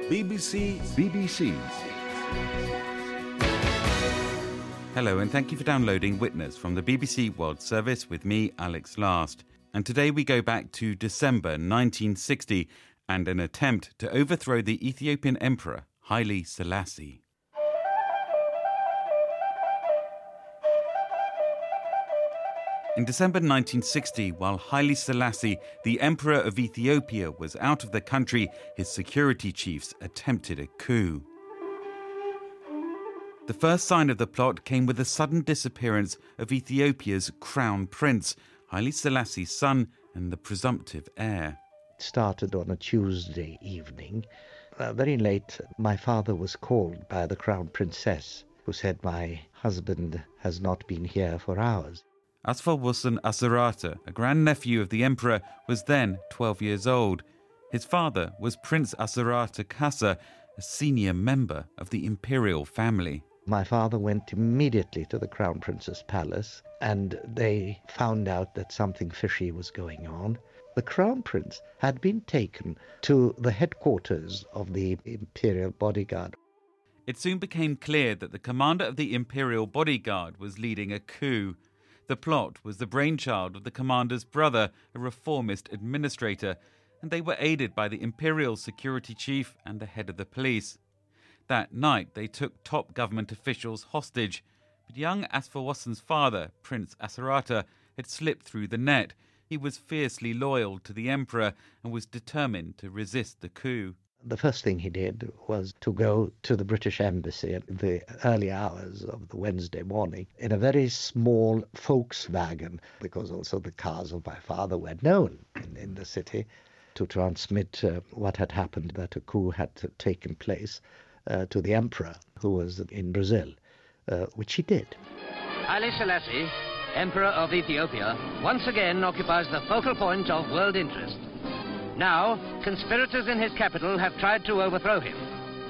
BBC. Hello, and thank you for downloading Witness from the BBC World Service with me, Alex Last. And today we go back to December 1960 and an attempt to overthrow the Ethiopian Emperor, Haile Selassie. In December 1960, while Haile Selassie, the Emperor of Ethiopia, was out of the country, his security chiefs attempted a coup. The first sign of the plot came with the sudden disappearance of Ethiopia's crown prince, Haile Selassie's son and the presumptive heir. It started on a Tuesday evening. Very late, my father was called by the crown princess, who said, "My husband has not been here for hours." Asfaw-Wusson Asarata, a grandnephew of the emperor, was then 12 years old. His father was Prince Asarata Kassa, a senior member of the imperial family. My father went immediately to the crown prince's palace, and they found out that something fishy was going on. The crown prince had been taken to the headquarters of the imperial bodyguard. It soon became clear that the commander of the imperial bodyguard was leading a coup. The plot was the brainchild of the commander's brother, a reformist administrator, and they were aided by the imperial security chief and the head of the police. That night they took top government officials hostage, but young Asfaw-Wusson's father, Prince Asarata, had slipped through the net. He was fiercely loyal to the emperor and was determined to resist the coup. The first thing he did was to go to the British embassy at the early hours of the Wednesday morning in a very small Volkswagen, because also the cars of my father were known in the city, to transmit what had happened, that a coup had taken place, to the emperor, who was in Brazil, which he did. Haile Selassie, Emperor of Ethiopia, once again occupies the focal point of world interest. Now, conspirators in his capital have tried to overthrow him.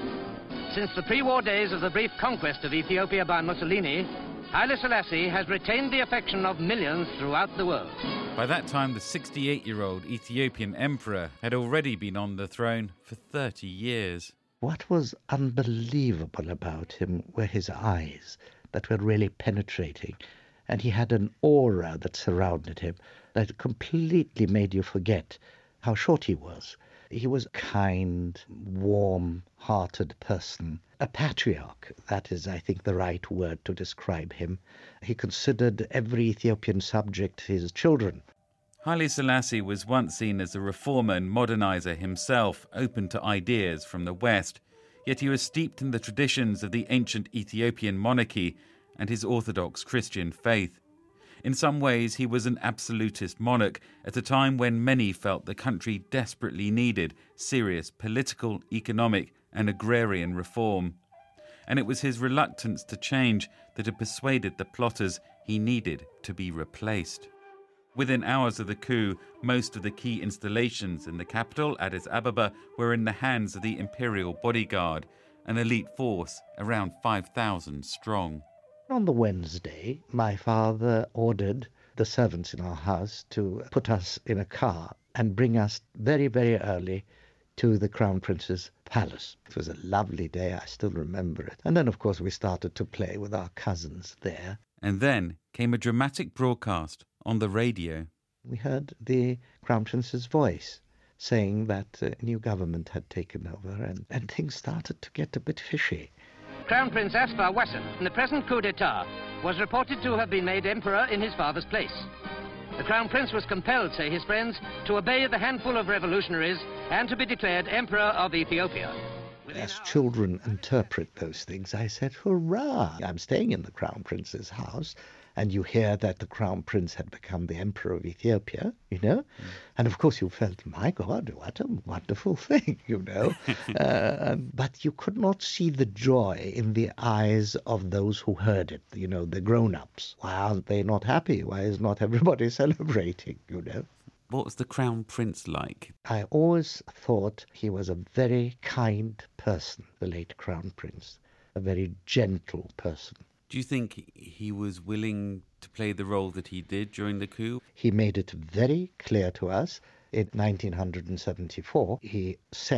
Since the pre-war days of the brief conquest of Ethiopia by Mussolini, Haile Selassie has retained the affection of millions throughout the world. By that time, the 68-year-old Ethiopian emperor had already been on the throne for 30 years. What was unbelievable about him were his eyes that were really penetrating, and he had an aura that surrounded him that completely made you forget how short he was. He was a kind, warm-hearted person, a patriarch. That is, I think, the right word to describe him. He considered every Ethiopian subject his children. Haile Selassie was once seen as a reformer and modernizer himself, open to ideas from the West, yet he was steeped in the traditions of the ancient Ethiopian monarchy and his Orthodox Christian faith. In some ways, he was an absolutist monarch at a time when many felt the country desperately needed serious political, economic and agrarian reform. And it was his reluctance to change that had persuaded the plotters he needed to be replaced. Within hours of the coup, most of the key installations in the capital, Addis Ababa, were in the hands of the imperial bodyguard, an elite force around 5,000 strong. On the Wednesday, my father ordered the servants in our house to put us in a car and bring us very, very early to the Crown Prince's palace. It was a lovely day, I still remember it. And then, of course, we started to play with our cousins there. And then came a dramatic broadcast on the radio. We heard the Crown Prince's voice saying that a new government had taken over, and things started to get a bit fishy. Crown Prince Asfaw-Wusson, in the present coup d'etat, was reported to have been made emperor in his father's place. The Crown Prince was compelled, say his friends, to obey the handful of revolutionaries and to be declared Emperor of Ethiopia. As children interpret those things, I said, hurrah! I'm staying in the Crown Prince's house, and you hear that the Crown Prince had become the Emperor of Ethiopia, you know? And of course you felt, my God, what a wonderful thing, you know? But you could not see the joy in the eyes of those who heard it, you know, the grown-ups. Why aren't they not happy? Why is not everybody celebrating, you know? What was the Crown Prince like? I always thought he was a very kind person, the late Crown Prince, a very gentle person. Do you think he was willing to play the role that he did during the coup? He made it very clear to us in 1974. He said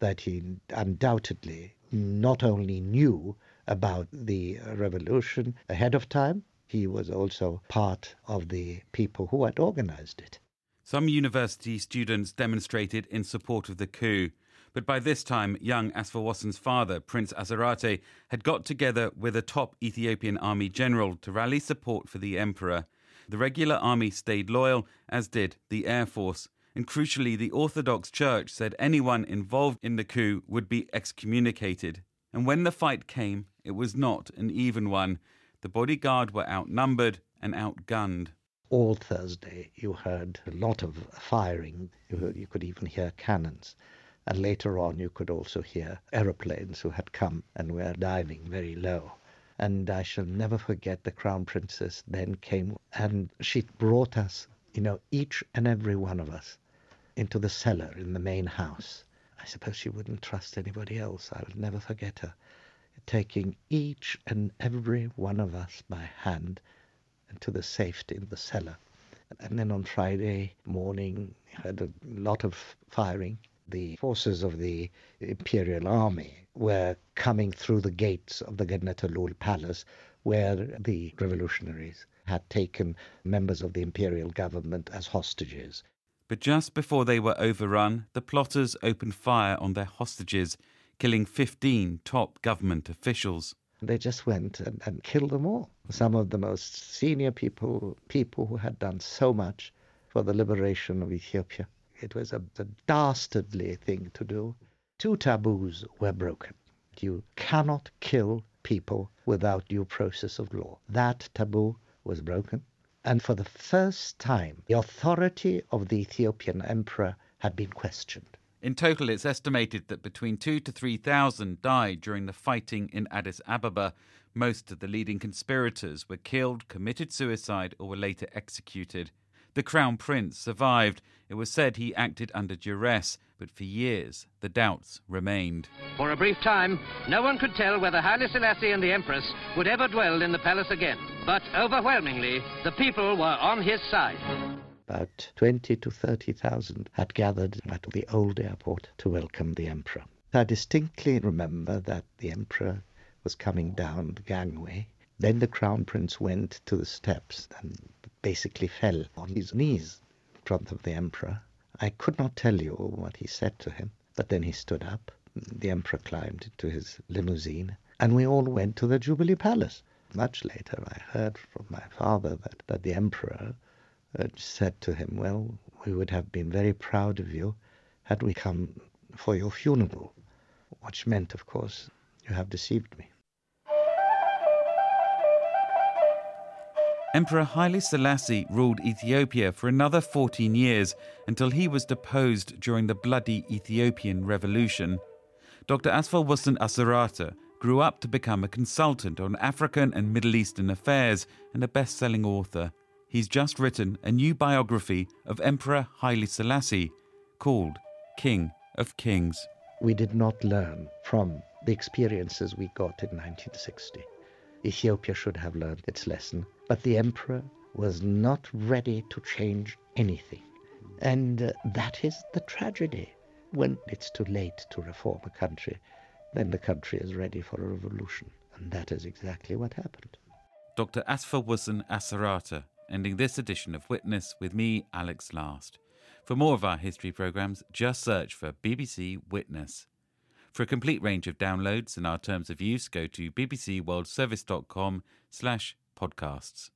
that he undoubtedly not only knew about the revolution ahead of time, he was also part of the people who had organized it. Some university students demonstrated in support of the coup, but by this time, young Asfaw-Wassun's father, Prince Asarate, had got together with a top Ethiopian army general to rally support for the emperor. The regular army stayed loyal, as did the air force. And crucially, the Orthodox Church said anyone involved in the coup would be excommunicated. And when the fight came, it was not an even one. The bodyguard were outnumbered and outgunned. All Thursday you heard a lot of firing. You could even hear cannons. And later on you could also hear aeroplanes who had come and were diving very low. And I shall never forget the Crown Princess then came and she brought us, each and every one of us, into the cellar in the main house. I suppose she wouldn't trust anybody else. I will never forget her taking each and every one of us by hand into the safety in the cellar. And then on Friday morning, we had a lot of firing. The forces of the Imperial Army were coming through the gates of the Gennetalul Palace, where the revolutionaries had taken members of the imperial government as hostages. But just before they were overrun, the plotters opened fire on their hostages, killing 15 top government officials. They just went and killed them all. Some of the most senior people who had done so much for the liberation of Ethiopia. It was a dastardly thing to do. 2 taboos were broken. You cannot kill people without due process of law. That taboo was broken. And for the first time, the authority of the Ethiopian emperor had been questioned. In total, it's estimated that between 2,000 to 3,000 died during the fighting in Addis Ababa. Most of the leading conspirators were killed, committed suicide, or were later executed. The Crown Prince survived. It was said he acted under duress, but for years the doubts remained. For a brief time, no one could tell whether Haile Selassie and the Empress would ever dwell in the palace again. But overwhelmingly, the people were on his side. About 20,000 to 30,000 had gathered at the old airport to welcome the emperor. I distinctly remember that the emperor was coming down the gangway. Then the Crown Prince went to the steps and basically fell on his knees in front of the emperor. I could not tell you what he said to him, but then he stood up. The emperor climbed into his limousine, and we all went to the Jubilee Palace. Much later, I heard from my father that the emperor said to him, well, we would have been very proud of you had we come for your funeral, which meant, of course, you have deceived me. Emperor Haile Selassie ruled Ethiopia for another 14 years until he was deposed during the bloody Ethiopian Revolution. Dr. Asfaw-Wassun Asarate grew up to become a consultant on African and Middle Eastern affairs and a best-selling author. He's just written a new biography of Emperor Haile Selassie called King of Kings. We did not learn from the experiences we got in 1960. Ethiopia should have learned its lesson, but the emperor was not ready to change anything. And that is the tragedy. When it's too late to reform a country, then the country is ready for a revolution. And that is exactly what happened. Dr. Asfaw-Wassun Asarate, ending this edition of Witness with me, Alex Last. For more of our history programmes, just search for BBC Witness. For a complete range of downloads and our terms of use, go to bbcworldservice.com/podcasts.